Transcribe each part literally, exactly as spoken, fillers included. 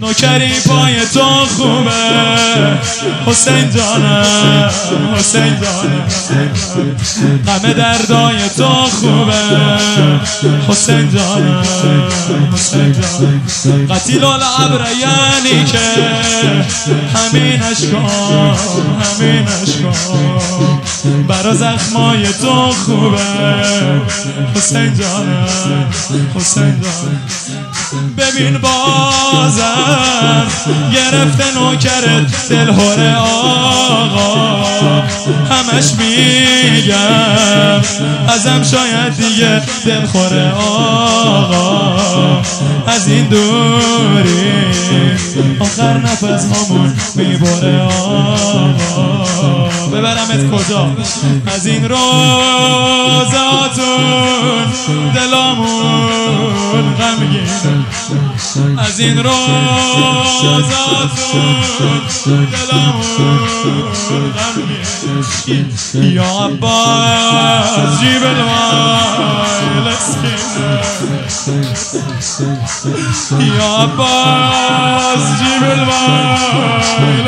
نوکری پای تو خوبه حسین جانم، حسین جانم، غم دردای تو خوبه حسین جانم، حسین جانم. قتیل العبر یعنی که همین اشکام، همین اشکام برا زخمای تو خوبه حسین جانم، حسین جانم. ببین بازم گرفته نوکرت دلهوره آقا، همش میگم ازم شاید دیگه دلخوره آقا، از این دوری آخر نفس همون میبره آقا. ببرمت کجا؟ از این روزاتون دلامون غمگین، از این روزاتون دلامون غمگین. یا عباس جیب الوایل یا عباس جیب الوایل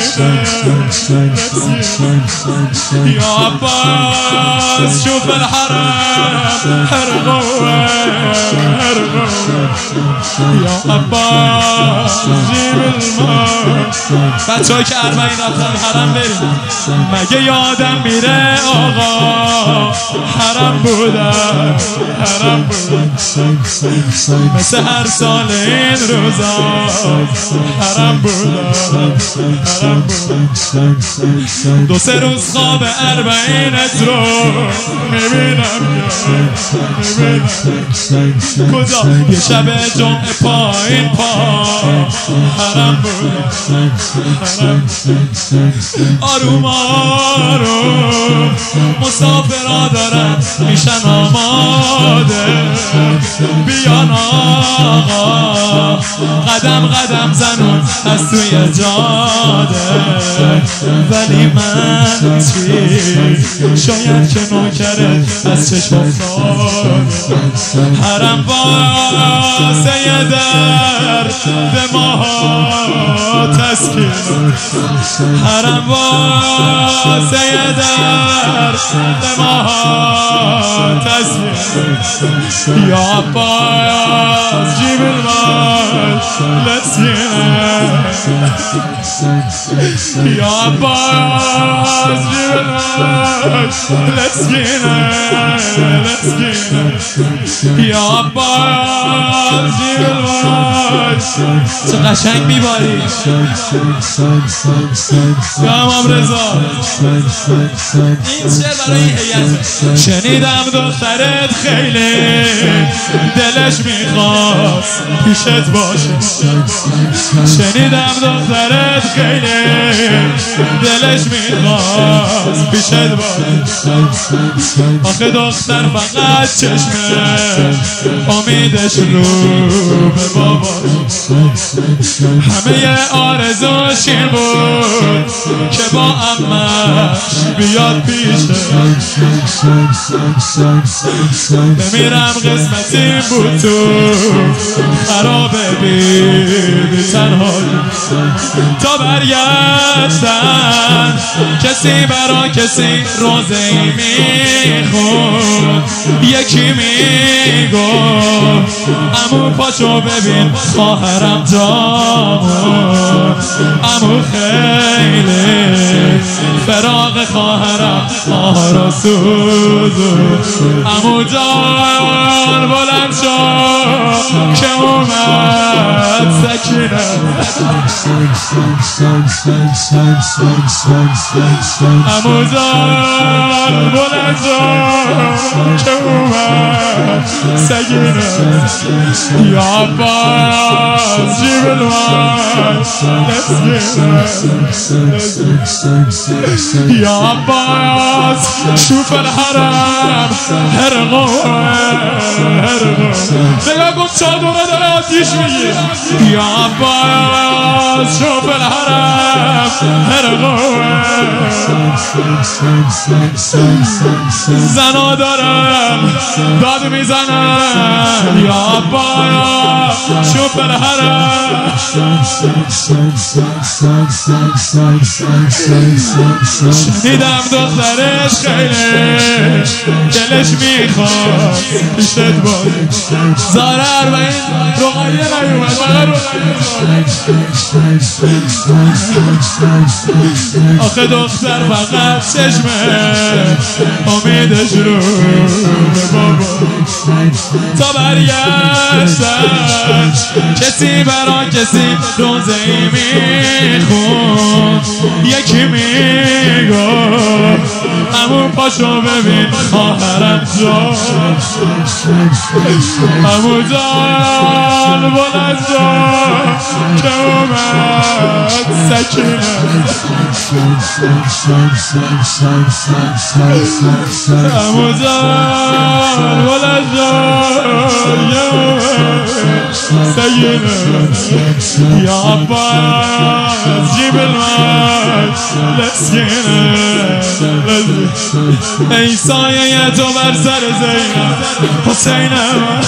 یا عباس شوف الحرم هرغوه هرغوه یا عباس جیب المال. بچه های که اربعین رفتن حرم بریم، مگه یادم میره آقا حرم بودم، حرم بودم مثل هر سال این روزا حرم بودم، حرم بودم. دو سه روز خواب اربعینت رو میبینم، میبینم کجا؟ یه شب جمعه پایین پا حرم بودم، حرم. آروم آروم مسافرها دارن میشن آماده، بیان آقا قدم قدم زنون از توی جاده. ولی من چی شاید که نوکرت از چشم افتاده، حرم واسه یه درد ماها تسکین، حرم واسه یه درد ماها تسکین. یا عباس جیب المال لسینه، یا عباس جیب المال لسینه، لسینه یا عباس جیب المال. چه قشنگ میباری یا امام رضا. این شعر برای این هیئت. شنیدم دخترت خیلی دلش میخواست پیشت باشه، شنیدم دخترت خیلی دلش میخواست پیشت باشه. آخه دختر فقط چشمه امیدش رو به بابا، همه آرزوش این بود که با عمش بیاد پیشه. بمیرم قسمتی بود تو خرابه بی تنهایی، تا برگشتن کسی برا کسی روزه ای میخون، یکی میگفت امو پاشو ببین خواهرم جامون، امو خیلی فراق خواهرم آه را سوزون. امو جان بلند شد که اومد سکینه، امو جان بلند شد که اومد سکینه. یا عباس جیب المال یا عباس شوف الحرم هرغوه هرغوه. نگاه کن چادره داره آتیش میگیر. یا عباس عباس شوف الحرم هرقوه زنا دارن داد میزنن یا عباس شوف الحرم شنیدم دخترش خیلی دلش میخواد پیشت بود زارر و این رقیه نیومد فقط رقیه آخه دختر فقط چشمه امیدش رو به بابا تا برگشتن کسی برا کسی روزه ای میخون یکی میگو همون پاشو ببین خواهرم جان همون جان بلند جان که اومد سکینه همون جان بلند جان که اومد سکینه یا عباس جیب المال لسکینه ای سایه تو بر سر زینب حسینم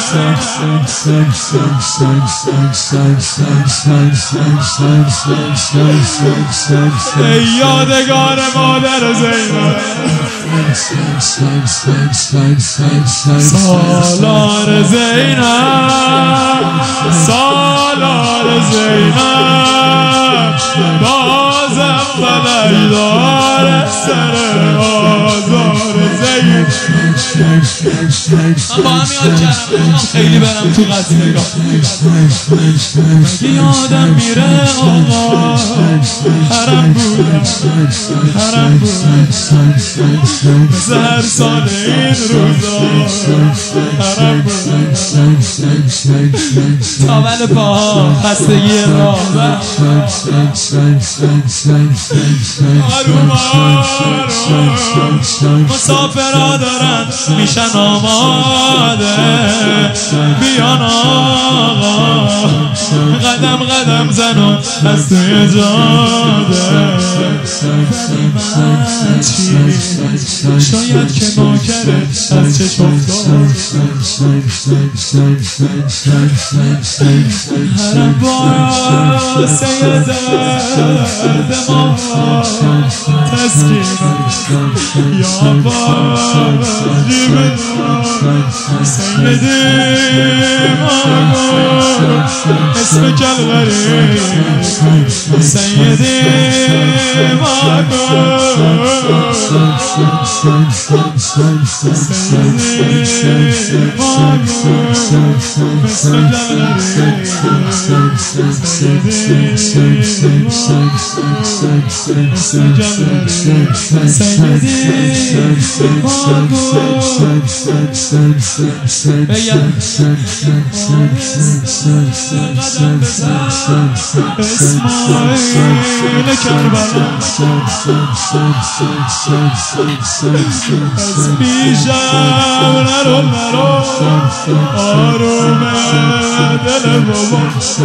ای یادگار مادر زینب سالار زینب سالار زینب بازم فلک داره سر آزار زینب من با هم یاد کردم خیلی برم تو قصدگاه مگه یادم میره آقا حرم بودم حرم بودم مثل هر سال این روزا حرم بودم تاول پاها خستگی راه آروم آروم مسافرها دارن میشن آماده بیان آقا قدم قدم زنم از توی جاده من چی شاید که ناکره از چشم افتاد حرم با سید درد ما تسکین یا عباس جیب سیدی ماگو اسم کل غریب سیدی ماگو سیدی ماگو اسم کل غریب سیدی بگم اسماعیل کربلا از پیشم نرو نرو آروم دل بابا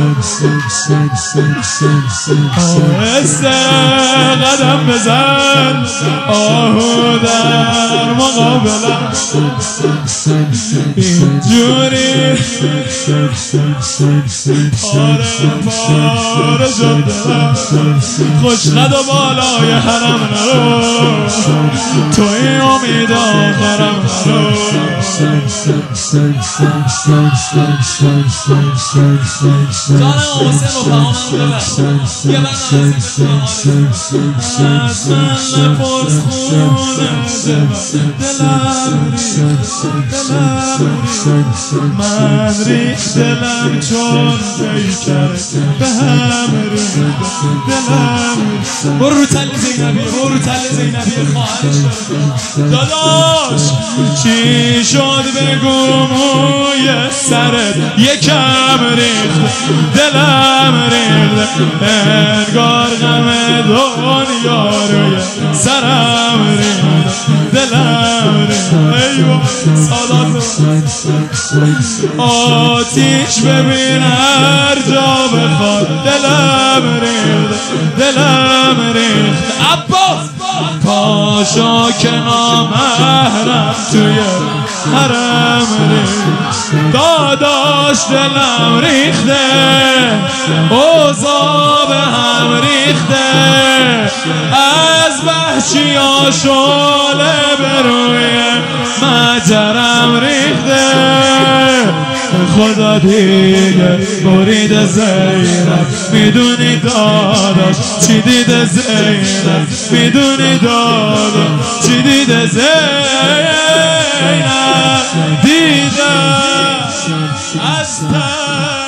آهسته قدم بزن آهو در مقابلم اینجوری پاره پاره شد دلم خوش قد و بالای حرم نرو توی امید آخرم نرو جانم حسین و فهامم ببر یه از من نپرس خونه دلم من ریخ دلم چون پیکر به هم ریخ دلم برو رو تل زینبی برو رو تل زینبی خواهرش داداش چی شد بگو موی سرت یکم ریخت دلم ریخت انگار غم دنیا روی سرم ریخت دلم ریخت ایوه سالات آتیش ببین هر جا بخواد دلم دلم ریخته دلم ریخته عباس پاشا که نامحرم توی حرم ریخته داداش دلم ریخته اوضاع به هم ریخته از وحشی ها شعله به روی مجرم ریخته خدا دیگه برید زینب میدونی داداش چی دیده زینب میدونی داداش چی دیده زینب دیده از